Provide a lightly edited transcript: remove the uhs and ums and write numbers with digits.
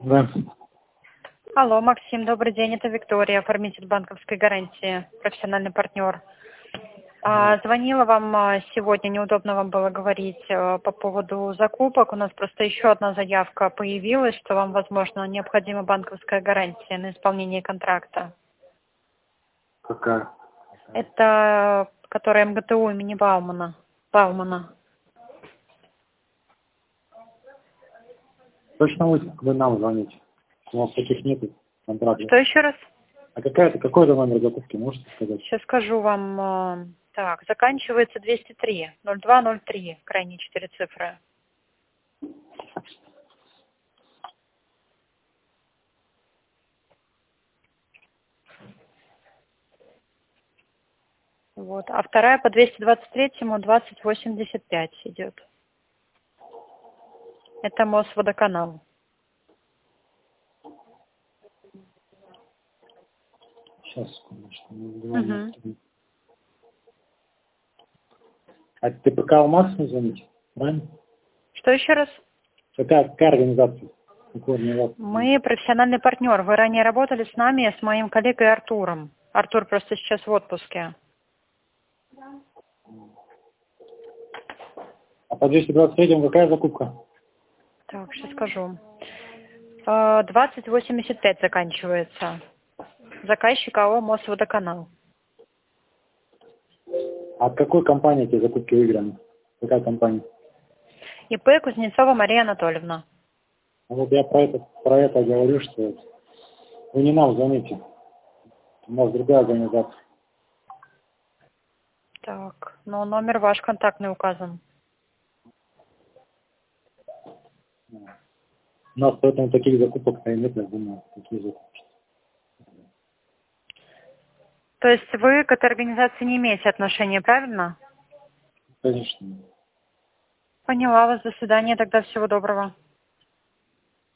Да. Алло, Максим, добрый день, это Виктория, оформитель банковской гарантии, профессиональный партнер. Звонила вам сегодня, неудобно вам было говорить по поводу закупок. У нас просто еще одна заявка появилась, что вам, возможно, необходима банковская гарантия на исполнение контракта. Какая? Это которая МГТУ имени Баумана. Точно вы нам звоните? У нас таких нет контрактов. Что еще раз? А какой-то номер закупки, можете сказать? Сейчас скажу вам. Так, заканчивается 203, 0203, крайние 4 цифры. Вот. А вторая по 223-му 2085 идет. Это Мосводоканал. Сейчас, секундочку. Угу. А ТПК «Алмаз» не звоните? Правильно? Что еще раз? Какая организация? Какая организация? Мы профессиональный партнер. Вы ранее работали с нами, с моим коллегой Артуром. Артур просто сейчас в отпуске. А по 223-му какая закупка? Так, сейчас скажу. 2085 заканчивается. Заказчик АО Мосводоканал. А от какой компании эти закупки выиграны? Какая компания? ИП Кузнецова Мария Анатольевна. Вот я про это говорю, что вы не нам звоните. Может, другая организация. Так, но номер ваш контактный указан. У нас поэтому таких закупок-то и нет, я думаю, такие закупки. То есть вы к этой организации не имеете отношения, правильно? Конечно. Поняла вас. До свидания. Тогда всего доброго.